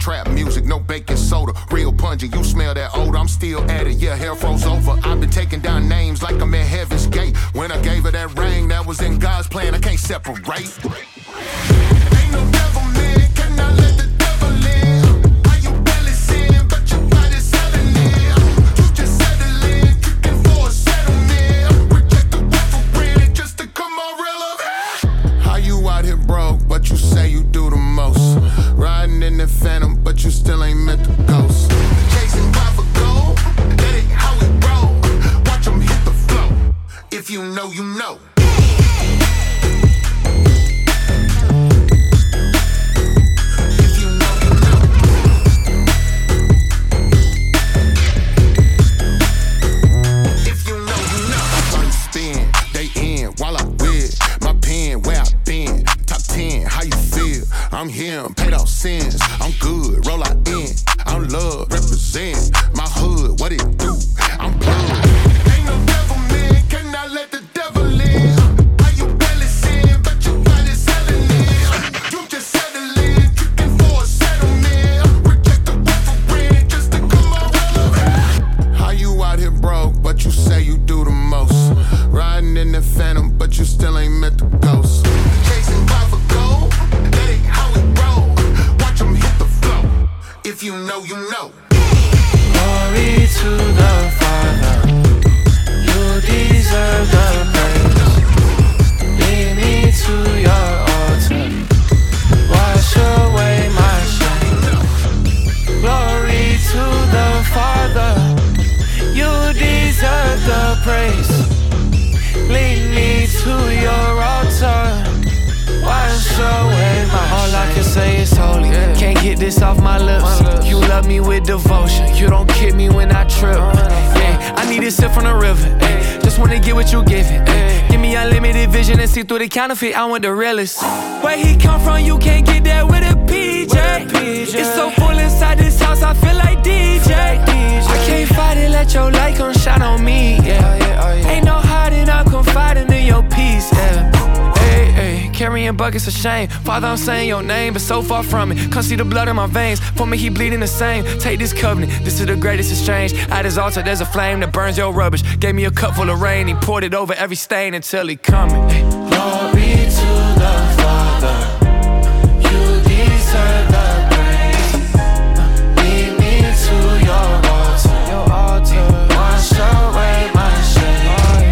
trap music, no baking soda. Real pungent, you smell that odor, I'm still at it, yeah, hair froze over. I've been taking down names like I'm at Heaven's Gate. When I gave her that ring, that was in God's plan, I can't separate. Ain't no devil, man, cannot let the devil in. Why you barely sin, but your body's selling it. You just settle in, kicking for a settlement. Reject the referendum just to come on relevant. How you out here broke, but you say you do the most. Riding in the phantom, but you still ain't met the ghost. Chasing for gold, that ain't how we roll. Watch them hit the flow. If you know, you know. I'm him, paid off sins. I'm good, roll out in. I'm love, represent my hood, what it do? I'm blood. Ain't no devil, man, cannot let the devil in. How you barely sin, but you body's selling it. You just settle in, kicking for a settlement. Reject the referendum just to come on relevant. How you out here broke, but you say you do the most. Riding in the phantom, but you still ain't met the ghost. Chasing for gold, that ain't how we roll. Watch them hit the flow. If you know, you know. Glory to the Father. You deserve the praise. Lead me to your altar. Wash away my shame. Glory to the Father. You deserve the praise. Lead me to your altar. Wash away my shame. All I can say is holy. Can't get this off my lips. You love me with devotion. You don't kick me when I trip. Yeah, I need a sip from the river. Just wanna get what you giving. Give me unlimited vision and see through the counterfeit. I want the realest. Where he come from, you can't get that with a PJ. It's so full inside this house, I feel like DJ. I can't fight it, let your light come shine on me. Yeah, ain't no hiding, I'm confiding in your peace. Yeah. Hey, carrying buckets of shame. Father, I'm saying your name, but so far from it. Come see the blood in my veins. For me, he bleeding the same. Take this covenant, this is the greatest exchange. At his altar, there's a flame that burns your rubbish. Gave me a cup full of rain, he poured it over every stain until he coming. Hey. Glory to the Father. You deserve the praise. Lead me to your altar. Wash away my shame.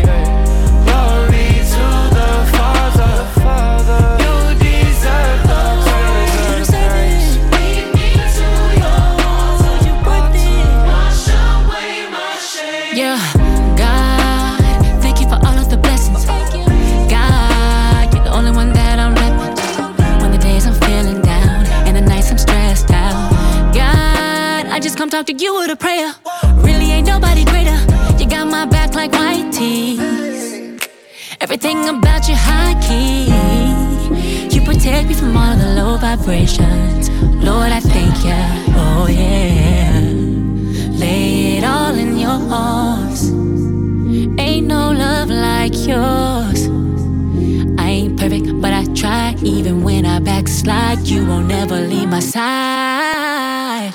Come talk to you with a prayer. Really ain't nobody greater. You got my back like white tees. Everything about you high key. You protect me from all the low vibrations. Lord, I thank ya. Oh yeah. Lay it all in your arms. Ain't no love like yours. I ain't perfect, but I try. Even when I backslide, you won't never leave my side.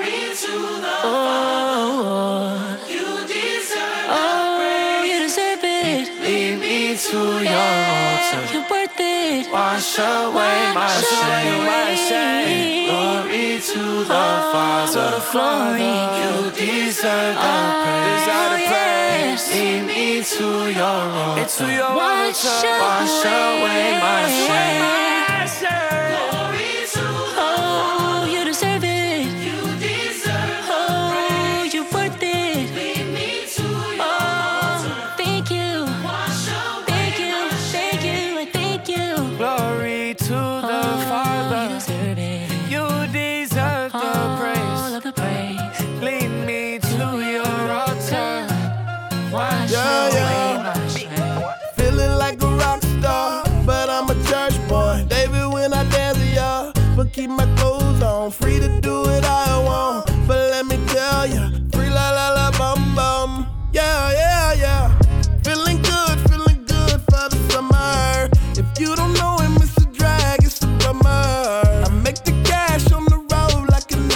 To your altar. You're worth it. Wash away my shame. Glory to the Father. Glory. You deserve the praise. Lead me to your altar. Wash away my shame. Oh, you deserve it. You deserve oh, you're worth it. Lead me to your altar. Thank you. Glory to the Father. You deserve the praise. All of the praise. Lead me to your altar. Wash away my shame. Feeling like a rock star, but I'm a church boy. David when I dance, y'all, but keep my clothes on. Free to do it I want, but let me tell ya, free la la la bum bum. Yeah, yeah, yeah. Feeling good for the summer. If you don't know him, Mr. Drag, it's a bummer. I make the cash on the road like an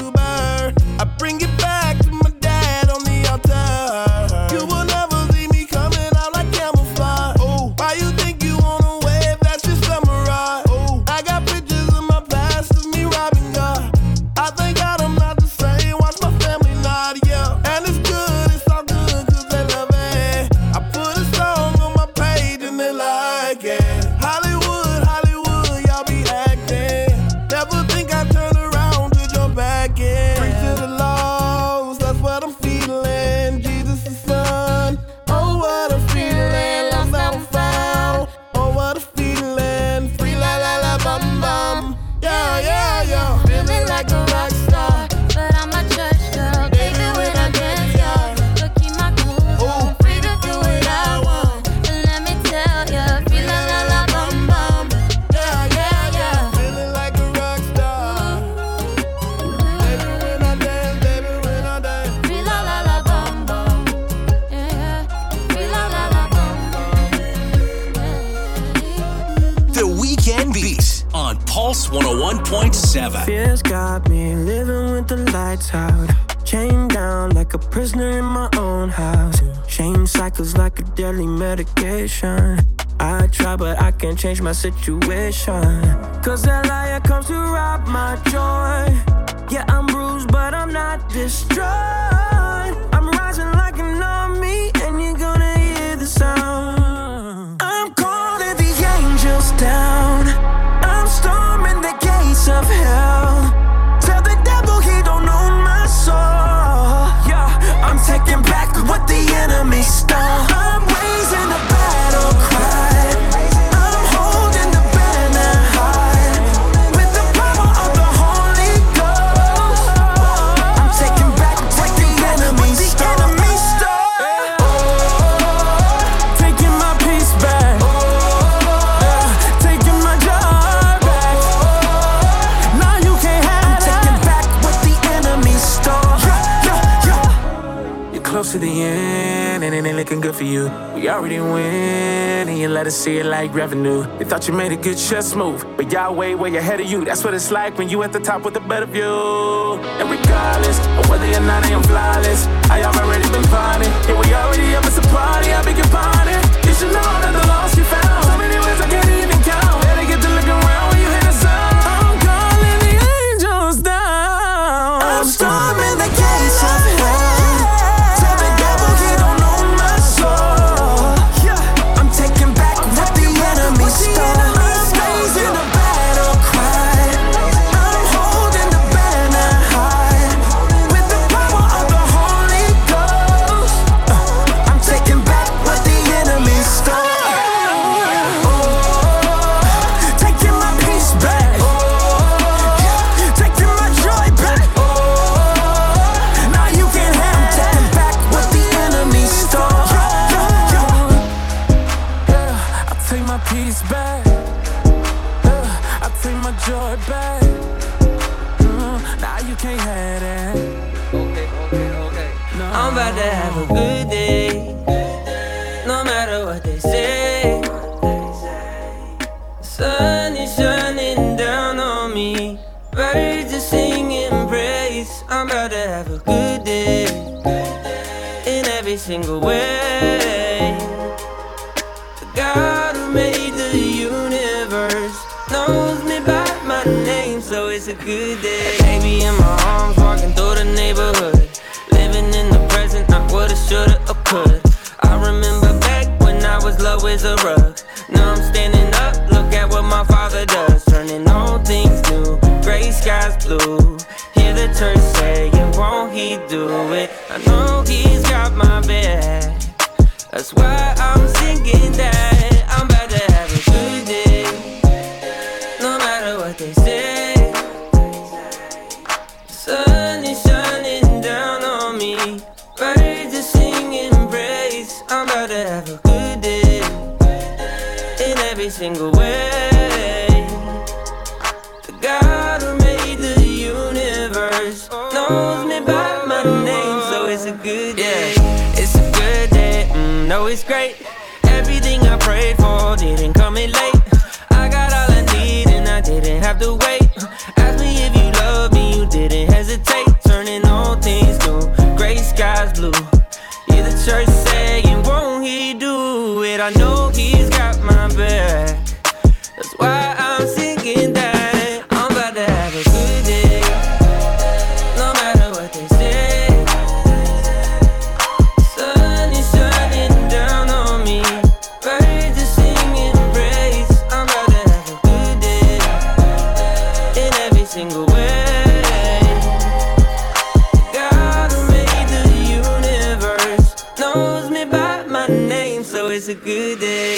Pulse 101.7. Fears got me living with the lights out. Chained down like a prisoner in my own house. Shame cycles like a deadly medication. I try but I can't change my situation. Cause that liar comes to rob my joy. Yeah, I'm bruised but I'm not destroyed. I'm rising like an army and you're gonna hear the sound. I'm calling the angels down. I'm storming the gates of hell. Tell the devil he don't own my soul. Yeah, I'm taking back what the enemy stole. I'm raising a battle cry. I'm holding the banner high. With the power of the Holy Ghost, I'm taking back what the enemy stole. Taking my peace back. Taking my joy back. Now you can't have it. I'm taking back what the enemy stole. You're close to the end and it ain't looking good for you. We already win and you let us see it like revenue. They thought you made a good chess move, but y'all way ahead of you. That's what it's like when you at the top with a better view. And regardless of whether or not I am flawless, I have already been plotting. Yeah, we already up, it's a party, I beg your pardon. You should know that the lost you found. So many ways I can't even count. Better get to look around when you hear the sound. I'm calling the angels down. I'm storming the gates of hell. Tell the devil he don't own my soul. I'm taking back what the enemy stole. I'm raising a battle cry. I'm holding the banner high. With the power of the Holy Ghost, I'm taking back what the enemy stole. Taking my peace back. Taking my joy back. Now you can't have. I'm taking back what the enemy stole. I take my peace back. I take my joy back. Now you can't have that. Okay. No. I'm about to have a good day. No matter what they say. The sun is shining down on me. Birds are singing praise. I'm about to have a good day. In every single way. The God who made the universe knows me by my name, so it's a good day. Baby in my arms, walking through the neighborhood. Living in the present, not what I shoulda or could. I remember back when I was low as a rug. Now I'm standing up, look at what my Father does. Turning all things new, gray skies blue. Hear the church saying, won't he do it? I know he's got my back. That's why I'm singing that. I'm about to have a good day. No matter what they say. The sun is shining down on me. Birds are singing praise. I'm about to have a good day. In every single way. The God who made the universe knows me by my name, so it's a good day. It's a good day, no it's great. Everything I prayed for didn't come in late. I got all I need and I didn't have to wait. Ask me if you love me, you didn't hesitate. Turning all things new, gray skies blue. Hear the church saying, won't he do it? I know he's got my back. That's why I'm singing that. I'm about to have a good day. No matter what they say. Sun is shining down on me. Birds are singing praise. I'm about to have a good day. In every single way. God who made the universe knows me by my name, so it's a good day.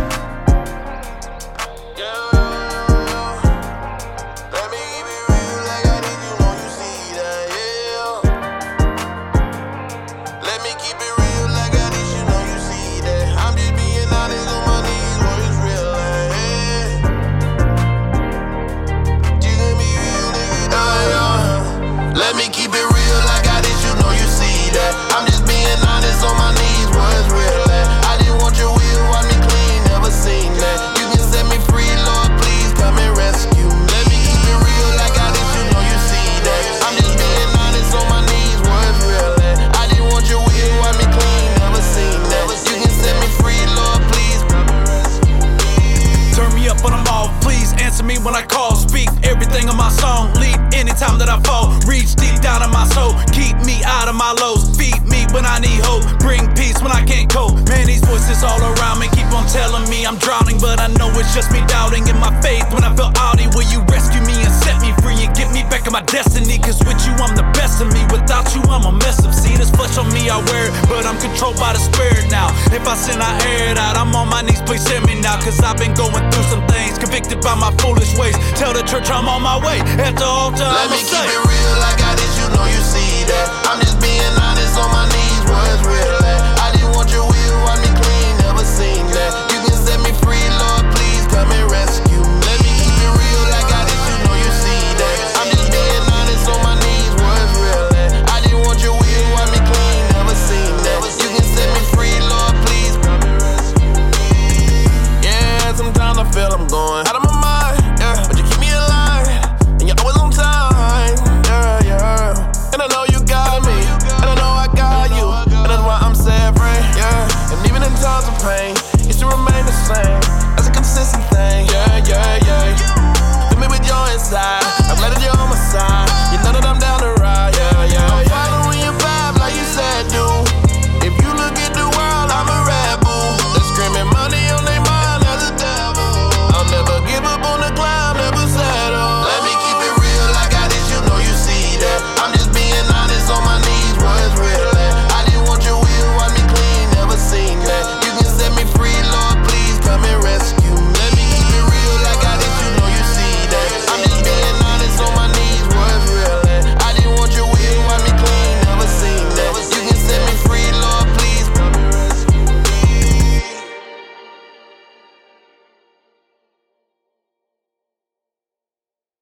Let me be real. singing my song. Lead anytime that I fall. Reach deep down in my soul. Keep me out of my lows. Feed me when I need hope. Bring peace when I can't cope. Man, these voices all around me keep on telling me I'm drowning, but I know it's just me doubting in my faith. When I feel outy, will you rescue me and set me free and get me back in my destiny? Cause with you I'm the best of me. Without you I'm a mess up. See this flesh on me, I wear it, but I'm controlled by the spirit now. If I sin, I air it out. I'm on my knees, please send me now. Cause I've been going through some things, convicted by my foolish ways. Tell the church I'm on my way. At the altar, let me keep it real, I got it, you know you see that.